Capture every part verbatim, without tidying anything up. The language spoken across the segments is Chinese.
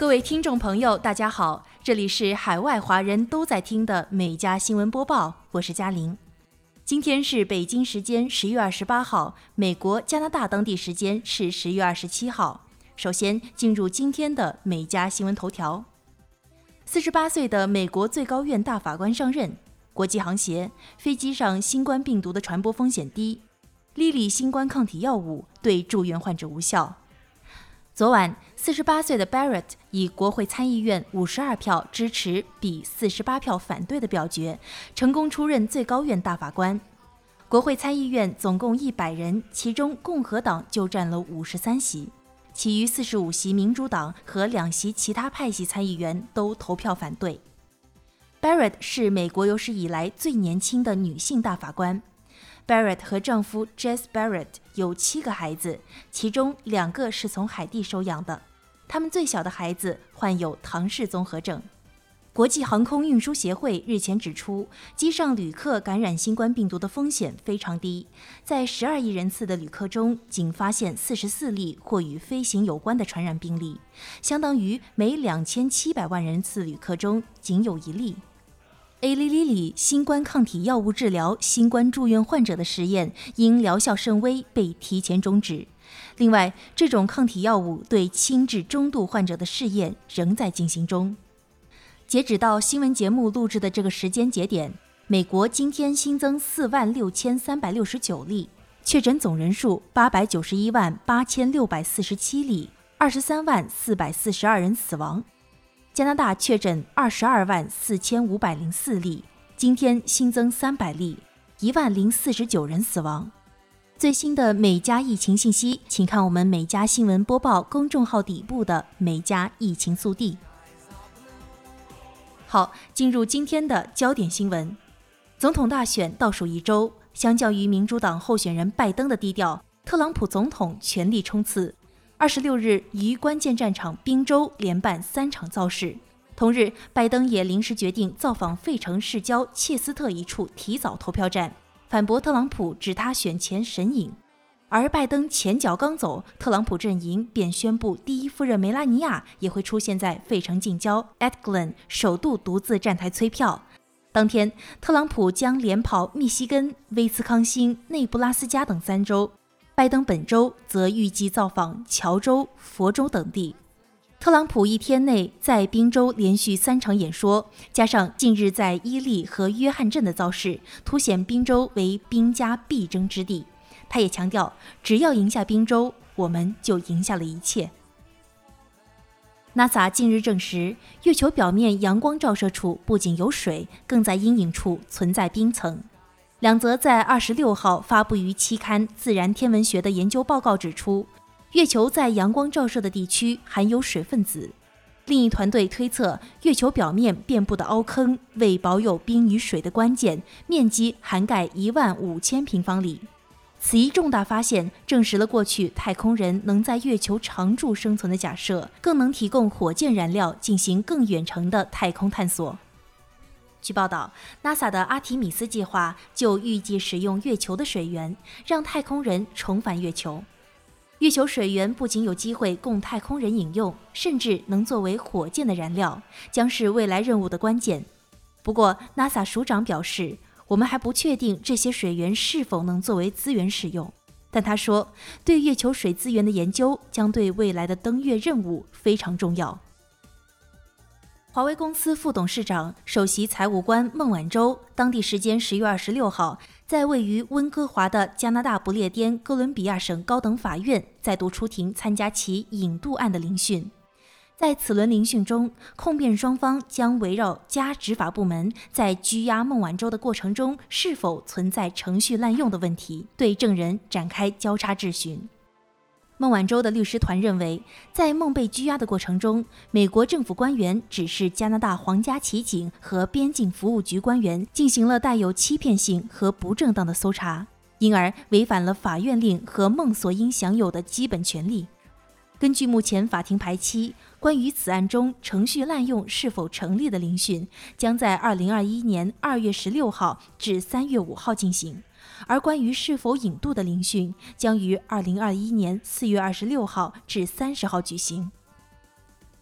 各位听众朋友，大家好，这里是海外华人都在听的美加新闻播报，我是嘉玲。今天是北京时间十月二十八号，美国、加拿大当地时间是十月二十七号。首先进入今天的美加新闻头条。四十八岁的美国最高院大法官上任，国际航协，飞机上新冠病毒的传播风险低，利利新冠抗体药物对住院患者无效。昨晚，四十八岁的 Barrett 以国会参议院五十二票支持比四十八票反对的表决，成功出任最高院大法官。国会参议院总共一百人，其中共和党就占了五十三席，其余四十五席民主党和两席其他派系参议员都投票反对。Barrett 是美国有史以来最年轻的女性大法官。Barrett 和丈夫 Jess Barrett 有七个孩子，其中两个是从海地收养的。他们最小的孩子患有唐氏综合症。国际航空运输协会日前指出，机上旅客感染新冠病毒的风险非常低，在十二亿人次的旅客中，仅发现四十四例或与飞行有关的传染病例，相当于每两千七百万人次旅客中仅有一例。A L I L 新冠抗体药物治疗新冠住院患者的实验因疗效甚微被提前终止。另外，这种抗体药物对轻至中度患者的试验仍在进行中。截止到新闻节目录制的这个时间节点，美国今天新增四万六千三百六十九例，确诊总人数八百九十一万八千六百四十七例，二十三万四百四十二人死亡。加拿大确诊二十二万四千五百零四例，今天新增三百例，一万零四十九人死亡。最新的美加疫情信息，请看我们美加新闻播报公众号底部的美加疫情速递。好，进入今天的焦点新闻。总统大选倒数一周，相较于民主党候选人拜登的低调，特朗普总统全力冲刺。二十六日于关键战场宾州连办三场造势。同日，拜登也临时决定造访费城市郊切斯特一处提早投票站，反驳特朗普指他选前神隐。而拜登前脚刚走，特朗普阵营便宣布第一夫人梅拉尼亚也会出现在费城近郊 Atglen 首度独自站台催票。当天，特朗普将连跑密西根、威斯康星、内布拉斯加等三州。拜登本周则预计造访乔州、佛州等地。特朗普一天内在宾州连续三场演说，加上近日在伊利和约翰镇的造势，凸显宾州为兵家必争之地。他也强调，只要赢下宾州，我们就赢下了一切。NASA 近日证实，月球表面阳光照射处不仅有水，更在阴影处存在冰层。两则在二十六号发布于期刊《自然天文学》的研究报告指出，月球在阳光照射的地区含有水分子。另一团队推测，月球表面遍布的凹坑为保有冰与水的关键，面积涵盖一万五千平方里。此一重大发现证实了过去太空人能在月球常驻生存的假设，更能提供火箭燃料进行更远程的太空探索。据报道 ，NASA 的阿提米斯计划就预计使用月球的水源，让太空人重返月球。月球水源不仅有机会供太空人饮用，甚至能作为火箭的燃料，将是未来任务的关键。不过 ，NASA 署长表示，我们还不确定这些水源是否能作为资源使用。但他说，对月球水资源的研究将对未来的登月任务非常重要。华为公司副董事长、首席财务官孟晚舟，当地时间十月二十六号，在位于温哥华的加拿大不列颠哥伦比亚省高等法院再度出庭参加其引渡案的聆讯。在此轮聆讯中，控辩双方将围绕加执法部门在拘押孟晚舟的过程中是否存在程序滥用的问题，对证人展开交叉质询。孟晚舟的律师团认为，在孟被拘押的过程中，美国政府官员指示加拿大皇家骑警和边境服务局官员进行了带有欺骗性和不正当的搜查，因而违反了法院令和孟所应享有的基本权利。根据目前法庭排期，关于此案中程序滥用是否成立的聆讯，将在二零二一年二月十六号至三月五号进行。而关于是否引渡的聆讯将于二零二一年四月二十六号至三十号举行。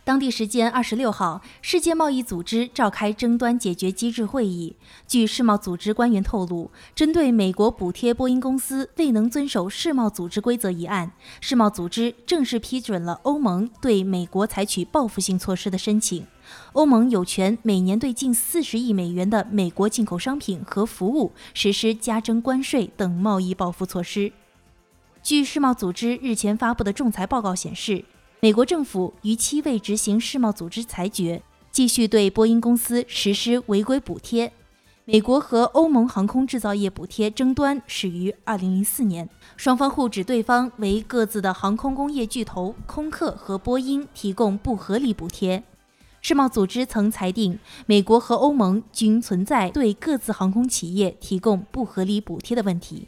当地时间二十六号，世界贸易组织召开争端解决机制会议。据世贸组织官员透露，针对美国补贴波音公司未能遵守世贸组织规则一案，世贸组织正式批准了欧盟对美国采取报复性措施的申请。欧盟有权每年对近四十亿美元的美国进口商品和服务实施加征关税等贸易报复措施。据世贸组织日前发布的仲裁报告显示，美国政府逾期未执行世贸组织裁决，继续对波音公司实施违规补贴。美国和欧盟航空制造业补贴争端始于二零零四年，双方互指对方为各自的航空工业巨头空客和波音提供不合理补贴。世贸组织曾裁定，美国和欧盟均存在对各自航空企业提供不合理补贴的问题。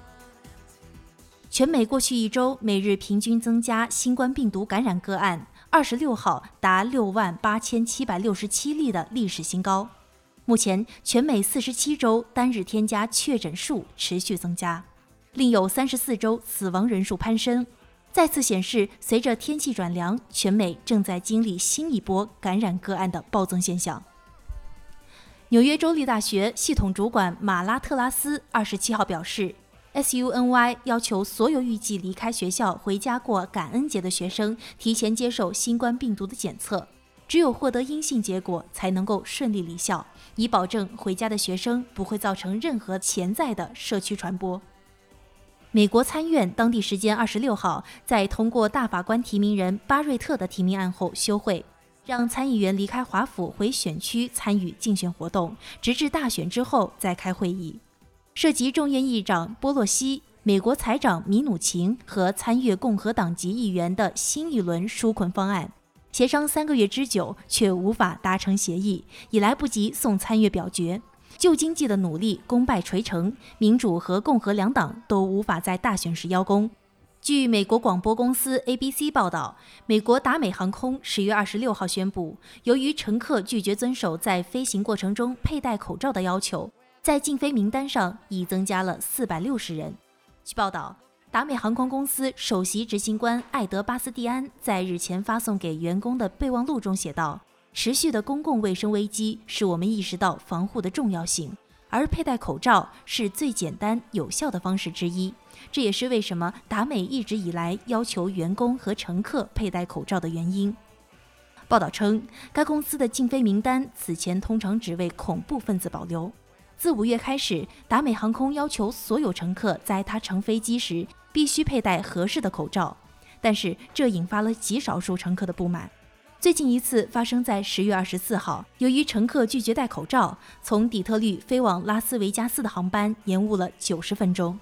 全美过去一周每日平均增加新冠病毒感染个案，二十六号达六万八千七百六十七例的历史新高。目前，全美四十七周单日添加确诊数持续增加，另有三十四周死亡人数攀升，再次显示随着天气转凉，全美正在经历新一波感染个案的暴增现象。纽约州立大学系统主管马拉特拉斯二十七号表示，S U N Y 要求所有预计离开学校回家过感恩节的学生提前接受新冠病毒的检测，只有获得阴性结果才能够顺利离校，以保证回家的学生不会造成任何潜在的社区传播。美国参院当地时间二十六号在通过大法官提名人巴瑞特的提名案后休会，让参议员离开华府回选区参与竞选活动，直至大选之后再开会议。涉及众院议长波洛西、美国财长米努钦和参阅共和党籍议员的新一轮纾困方案，协商三个月之久，却无法达成协议，已来不及送参阅表决。救经济的努力功败垂成，民主和共和两党都无法在大选时邀功。据美国广播公司 A B C 报道，美国达美航空十月二十六号宣布，由于乘客拒绝遵守在飞行过程中佩戴口罩的要求，在禁飞名单上已增加了四百六十人。据报道，达美航空公司首席执行官艾德巴斯蒂安在日前发送给员工的备忘录中写道：持续的公共卫生危机使我们意识到防护的重要性，而佩戴口罩是最简单有效的方式之一。这也是为什么达美一直以来要求员工和乘客佩戴口罩的原因。报道称，该公司的禁飞名单此前通常只为恐怖分子保留。自五月开始，达美航空要求所有乘客在他乘飞机时必须佩戴合适的口罩，但是这引发了极少数乘客的不满。最近一次发生在十月二十四号，由于乘客拒绝戴口罩，从底特律飞往拉斯维加斯的航班延误了九十分钟。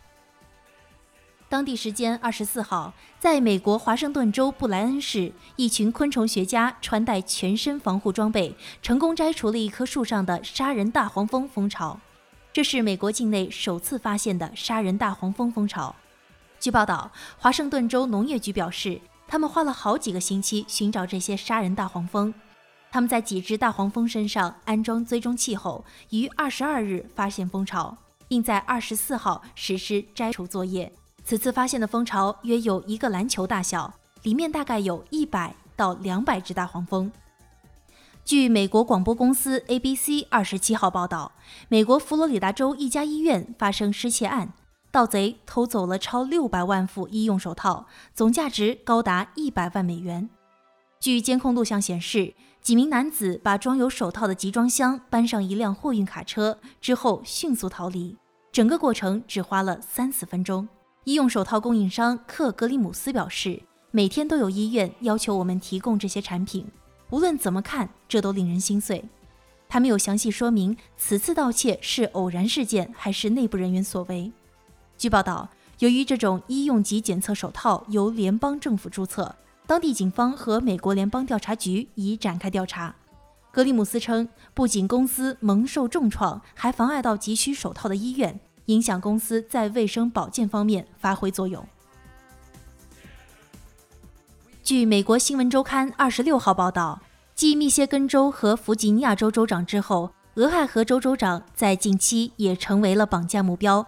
当地时间二十四号，在美国华盛顿州布莱恩市，一群昆虫学家穿戴全身防护装备，成功摘除了一棵树上的杀人大黄蜂蜂巢。这是美国境内首次发现的杀人大黄蜂蜂巢。据报道，华盛顿州农业局表示，他们花了好几个星期寻找这些杀人大黄蜂。他们在几只大黄蜂身上安装追踪器后，于二十二日发现蜂巢，并在二十四号实施摘除作业。此次发现的蜂巢约有一个篮球大小，里面大概有一百到两百只大黄蜂。据美国广播公司 A B C 二十七号报道，美国佛罗里达州一家医院发生失窃案，盗贼偷走了超六百万副医用手套，总价值高达一百万美元。据监控录像显示，几名男子把装有手套的集装箱搬上一辆货运卡车之后迅速逃离，整个过程只花了三四分钟。医用手套供应商克格里姆斯表示，每天都有医院要求我们提供这些产品，无论怎么看，这都令人心碎。他没有详细说明此次盗窃是偶然事件还是内部人员所为。据报道，由于这种医用级检测手套由联邦政府注册，当地警方和美国联邦调查局已展开调查。格里姆斯称，不仅公司蒙受重创，还妨碍到急需手套的医院，影响公司在卫生保健方面发挥作用。据美国新闻周刊二十六号报道，继密歇根州和弗吉尼亚州州长之后，俄亥俄州州长在近期也成为了绑架目标。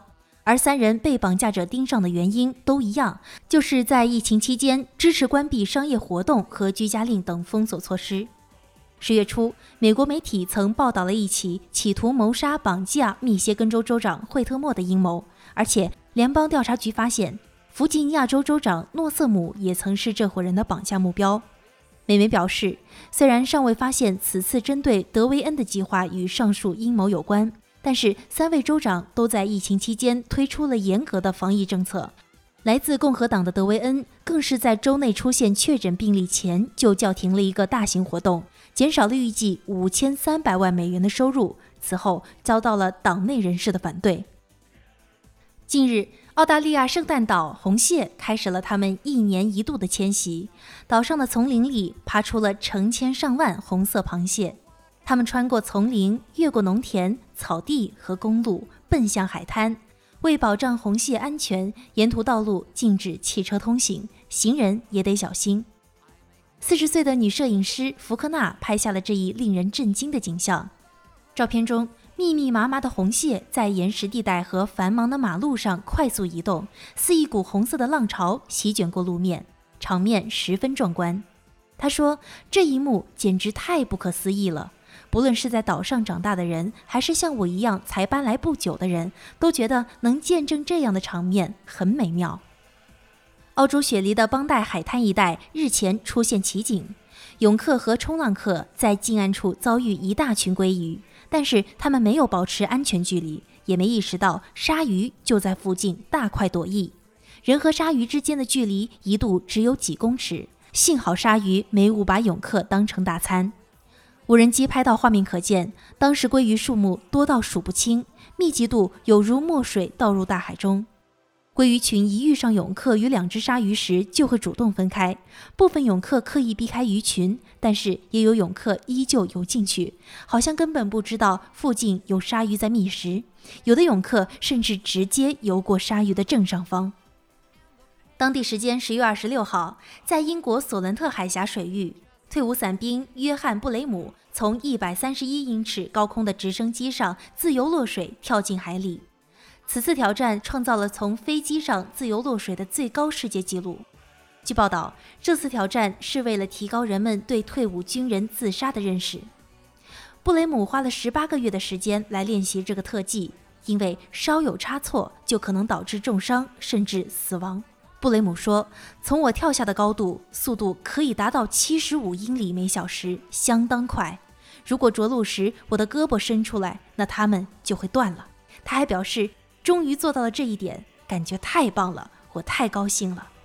而三人被绑架者盯上的原因都一样，就是在疫情期间支持关闭商业活动和居家令等封锁措施。十月初，美国媒体曾报道了一起企图谋杀绑架密歇根州州长惠特莫的阴谋，而且联邦调查局发现，弗吉尼亚州州长诺瑟姆也曾是这伙人的绑架目标。美媒表示，虽然尚未发现此次针对德维恩的计划与上述阴谋有关，但是三位州长都在疫情期间推出了严格的防疫政策。来自共和党的德维恩更是在州内出现确诊病例前就叫停了一个大型活动，减少了预计五千三百万美元的收入，此后遭到了党内人士的反对。近日，澳大利亚圣诞岛红蟹开始了他们一年一度的迁徙，岛上的丛林里爬出了成千上万红色螃蟹，它们穿过丛林，越过农田、草地和公路，奔向海滩。为保障红蟹安全，沿途道路禁止汽车通行，行人也得小心。四十岁的女摄影师福克纳拍下了这一令人震惊的景象。照片中，密密麻麻的红蟹在岩石地带和繁忙的马路上快速移动，似一股红色的浪潮席卷过路面，场面十分壮观。他说，这一幕简直太不可思议了。不论是在岛上长大的人，还是像我一样才搬来不久的人，都觉得能见证这样的场面很美妙。澳洲雪梨的邦代海滩一带日前出现奇景，泳客和冲浪客在近岸处遭遇一大群鲑鱼，但是他们没有保持安全距离，也没意识到鲨鱼就在附近大快朵颐。人和鲨鱼之间的距离一度只有几公尺，幸好鲨鱼没误把泳客当成大餐。无人机拍到画面可见，当时鲑鱼数目多到数不清，密集度有如墨水倒入大海中。鲑鱼群一遇上泳客与两只鲨鱼时，就会主动分开。部分泳客刻意避开鱼群，但是也有泳客依旧游进去，好像根本不知道附近有鲨鱼在觅食。有的泳客甚至直接游过鲨鱼的正上方。当地时间十月二十六号，在英国索伦特海峡水域，退伍伞兵约翰·布雷姆从一百三十一英尺高空的直升机上自由落水，跳进海里。此次挑战创造了从飞机上自由落水的最高世界纪录。据报道，这次挑战是为了提高人们对退伍军人自杀的认识。布雷姆花了十八个月的时间来练习这个特技，因为稍有差错就可能导致重伤甚至死亡。布雷姆说，从我跳下的高度，速度可以达到七十五英里每小时，相当快。如果着陆时我的胳膊伸出来，那它们就会断了。他还表示，终于做到了这一点，感觉太棒了，我太高兴了。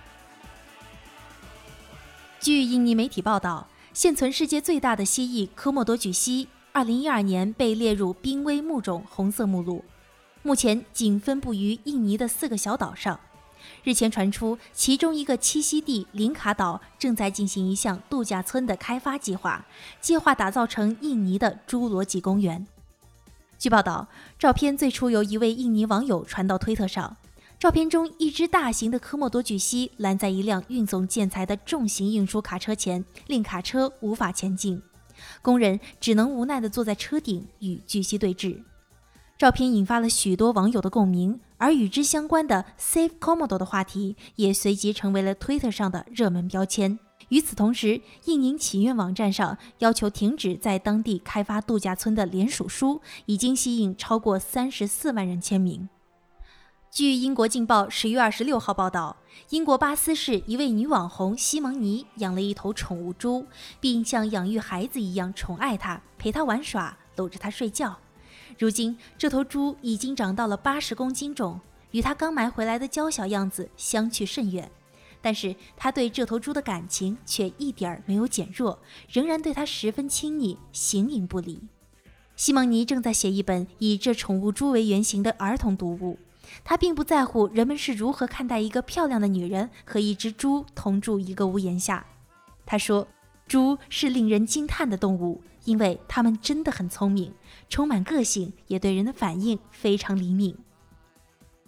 据印尼媒体报道，现存世界最大的蜥蜴科莫多巨蜥，二零一二年被列入濒危物种红色目录，目前仅分布于印尼的四个小岛上。日前传出，其中一个栖息地林卡岛正在进行一项度假村的开发计划，计划打造成印尼的侏罗纪公园。据报道，照片最初由一位印尼网友传到推特上。照片中，一只大型的科莫多巨蜥拦在一辆运送建材的重型运输卡车前，令卡车无法前进。工人只能无奈地坐在车顶与巨蜥对峙。照片引发了许多网友的共鸣，而与之相关的 Save Komodo 的话题也随即成为了推特上的热门标签。与此同时，印尼祈愿网站上要求停止在当地开发度假村的联署书已经吸引超过三十四万人签名。据英国《镜报》十月二十六号报道，英国巴斯市一位女网红西蒙尼养了一头宠物猪，并像养育孩子一样宠爱它，陪它玩耍，搂着它睡觉。如今，这头猪已经长到了八十公斤重，与它刚买回来的娇小样子相去甚远。但是，他对这头猪的感情却一点儿没有减弱，仍然对它十分亲昵，形影不离。西蒙尼正在写一本以这宠物猪为原型的儿童读物。他并不在乎人们是如何看待一个漂亮的女人和一只猪同住一个屋檐下。他说，猪是令人惊叹的动物，因为它们真的很聪明，充满个性，也对人的反应非常灵敏。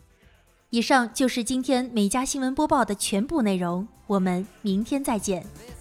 以上就是今天美家新闻播报的全部内容，我们明天再见。